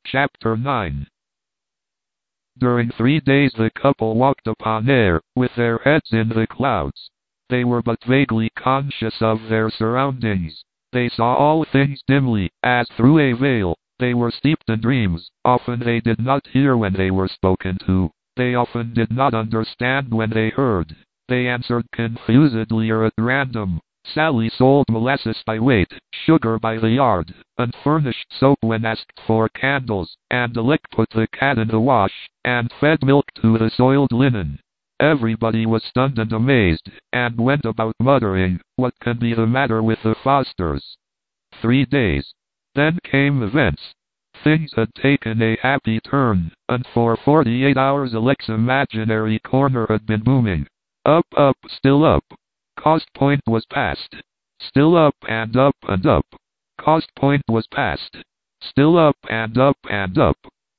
Chapter 9. During 3 days the couple walked upon air, with their heads in the clouds. They were but vaguely conscious of their surroundings. They saw all things dimly, as through a veil. They were steeped in dreams. Often they did not hear when they were spoken to. They often did not understand when they heard. They answered confusedly or at random. Sally sold molasses by weight, sugar by the yard, and furnished soap when asked for candles, and Alec put the cat in the wash, and fed milk to the soiled linen. Everybody was stunned and amazed, and went about muttering, "What can be the matter with the Fosters?" 3 days. Then came events. Things had taken a happy turn, and for 48 hours Alec's imaginary corner had been booming. Up, up, still up. Cost point was passed. Still up and up and up. Cost point was passed. Still up and up and up.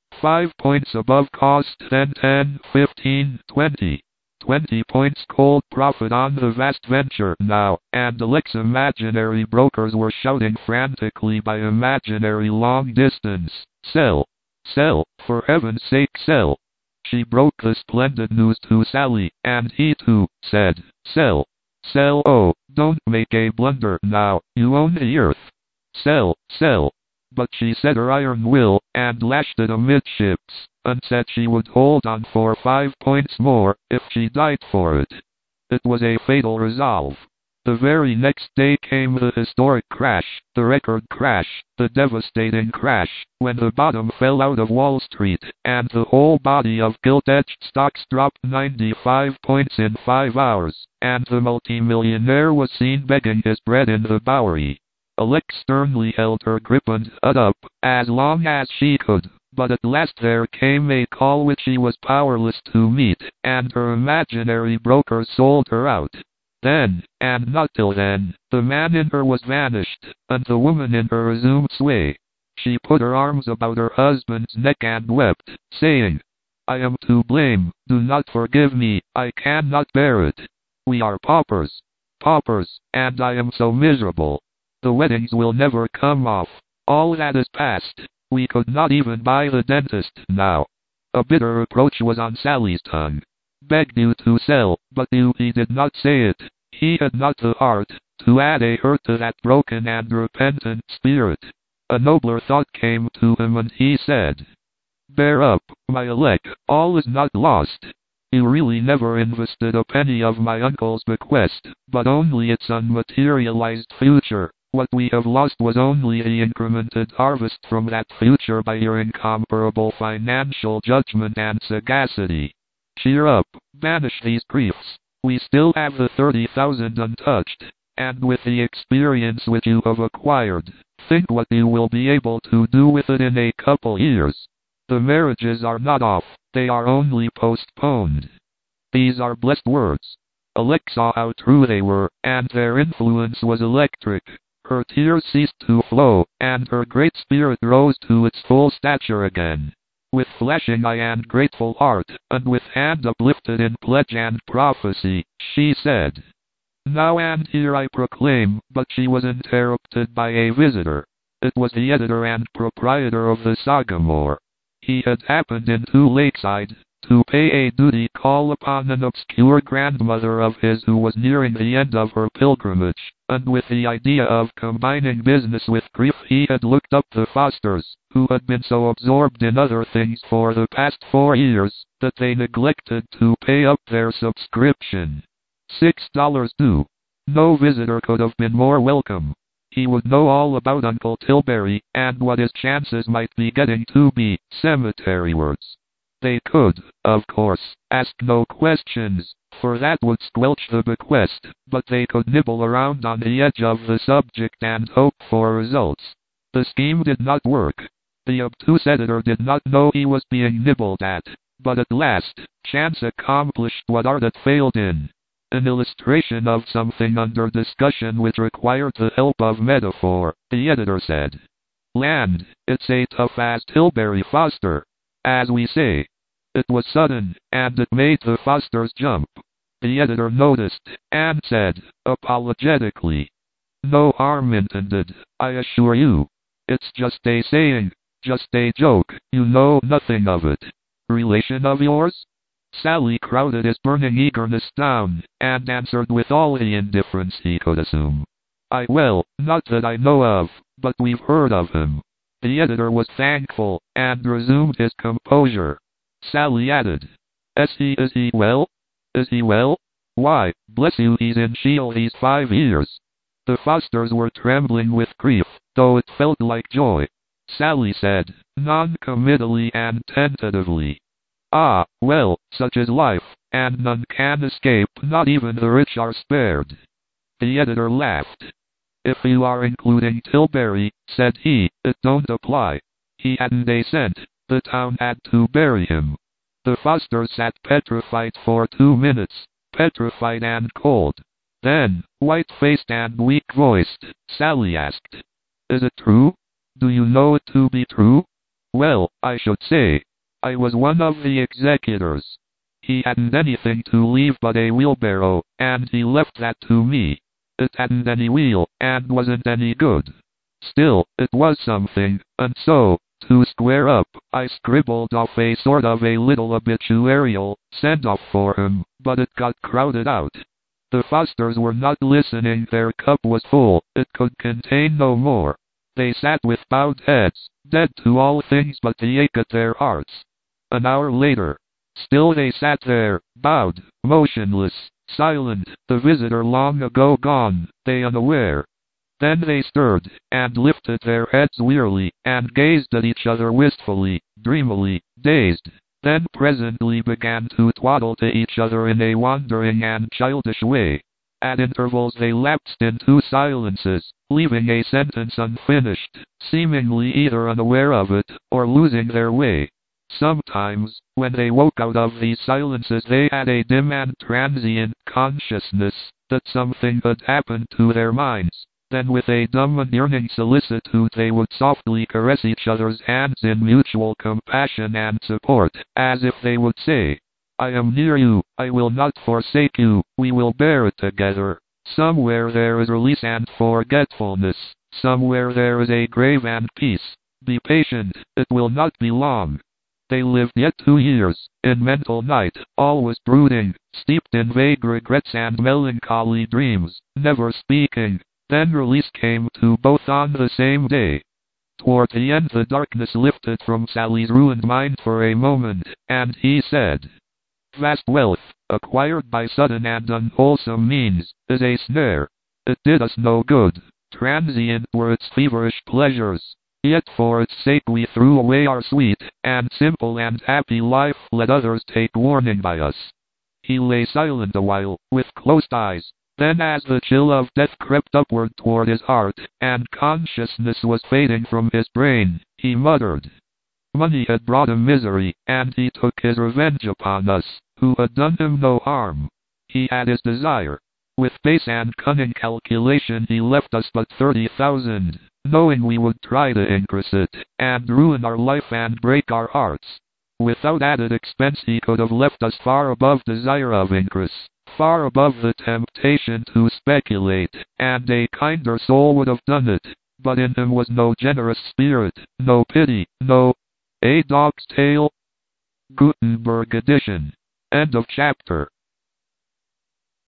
5 points above cost, then 10, 15, 20. 20 points cold profit on the vast venture now, and Alec's imaginary brokers were shouting frantically by imaginary long distance, "Sell! Sell! For heaven's sake sell!" She broke the splendid news to Sally, and he too said, "Sell! Sell! Oh, don't make a blunder now, you own the earth. Sell! Sell!" But she set her iron will, and lashed it amidships, and said she would hold on for 5 points more, if she died for it. It was a fatal resolve. The very next day came the historic crash, the record crash, the devastating crash, when the bottom fell out of Wall Street, and the whole body of gilt-edged stocks dropped 95 points in 5 hours, and the multimillionaire was seen begging his bread in the Bowery. Alec sternly held her grip and held up, as long as she could, but at last there came a call which she was powerless to meet, and her imaginary brokers sold her out. Then, and not till then, the man in her was vanished, and the woman in her resumed sway. She put her arms about her husband's neck and wept, saying, "I am to blame, do not forgive me, I cannot bear it. We are paupers, paupers, and I am so miserable. The weddings will never come off. All that is past. We could not even buy the dentist now." A bitter reproach was on Sally's tongue. "Begged you to sell, but he did not say it. He had not the heart to add a hurt to that broken and repentant spirit." A nobler thought came to him, and he said, "Bear up, my Alec, all is not lost. You really never invested a penny of my uncle's bequest, but only its unmaterialized future. What we have lost was only the incremented harvest from that future by your incomparable financial judgment and sagacity. Cheer up, banish these griefs. We still have the 30,000 untouched, and with the experience which you have acquired, think what you will be able to do with it in a couple years. The marriages are not off, they are only postponed." These are blessed words. Alec saw how true they were, and their influence was electric. Her tears ceased to flow, and her great spirit rose to its full stature again. With flashing eye and grateful heart, and with hand uplifted in pledge and prophecy, she said, "Now and here I proclaim," but she was interrupted by a visitor. It was the editor and proprietor of the Sagamore. He had happened into Lakeside, to pay a duty call upon an obscure grandmother of his who was nearing the end of her pilgrimage, and with the idea of combining business with grief he had looked up the Fosters, who had been so absorbed in other things for the past 4 years, that they neglected to pay up their subscription. $6 due. No visitor could have been more welcome. He would know all about Uncle Tilbury, and what his chances might be getting to be cemeterywards. They could, of course, ask no questions, for that would squelch the bequest, but they could nibble around on the edge of the subject and hope for results. The scheme did not work. The obtuse editor did not know he was being nibbled at, but at last, chance accomplished what art had failed in. An illustration of something under discussion which required the help of metaphor, the editor said, "Land, it's a tough as Tilbury Foster. As we say." It was sudden, and it made the Fosters jump. The editor noticed, and said, apologetically, "No harm intended, I assure you. It's just a saying. Just a joke, you know nothing of it. Relation of yours? Sally crowded his burning eagerness down, and answered with all the indifference he could assume. Well, not that I know of, but we've heard of him. The editor was thankful, and resumed his composure. Sally added, Is he well? Is he well? Why, bless you, he's in Sheol these 5 years. The Fosters were trembling with grief, though it felt like joy. Sally said, non-committally and tentatively, Ah, well, such is life, and none can escape, not even the rich are spared. The editor laughed. If you are including Tilbury, said he, it don't apply. He hadn't a cent, the town had to bury him. The Fosters sat petrified for 2 minutes, petrified and cold. Then, white-faced and weak-voiced, Sally asked, Is it true? Do you know it to be true? Well, I should say. I was one of the executors. He hadn't anything to leave but a wheelbarrow, and he left that to me. It hadn't any wheel, and wasn't any good. Still, it was something, and so, to square up, I scribbled off a sort of a little obituarial send-off for him, but it got crowded out. The Fosters were not listening, their cup was full, it could contain no more. They sat with bowed heads, dead to all things but the ache at their hearts. An hour later, still they sat there, bowed, motionless, silent, the visitor long ago gone, they unaware. Then they stirred, and lifted their heads wearily, and gazed at each other wistfully, dreamily, dazed, then presently began to twaddle to each other in a wandering and childish way. At intervals they lapsed into silences, leaving a sentence unfinished, seemingly either unaware of it, or losing their way. Sometimes, when they woke out of these silences, they had a dim and transient consciousness that something had happened to their minds. Then with a dumb and yearning solicitude they would softly caress each other's hands in mutual compassion and support, as if they would say, I am near you, I will not forsake you, we will bear it together. Somewhere there is release and forgetfulness, somewhere there is a grave and peace. Be patient, it will not be long. They lived yet 2 years, in mental night, always brooding, steeped in vague regrets and melancholy dreams, never speaking. Then release came to both on the same day. Toward the end the darkness lifted from Sally's ruined mind for a moment, and he said, Vast wealth, acquired by sudden and unwholesome means, is a snare. It did us no good. Transient were its feverish pleasures. Yet for its sake we threw away our sweet, and simple and happy life, let others take warning by us. He lay silent a while, with closed eyes. Then as the chill of death crept upward toward his heart, and consciousness was fading from his brain, he muttered, Money had brought him misery, and he took his revenge upon us, who had done him no harm. He had his desire. With base and cunning calculation he left us but 30,000, knowing we would try to increase it, and ruin our life and break our hearts. Without added expense he could have left us far above desire of increase, far above the temptation to speculate, and a kinder soul would have done it, but in him was no generous spirit, no pity, no... A Dog's Tale. Gutenberg edition. End of chapter.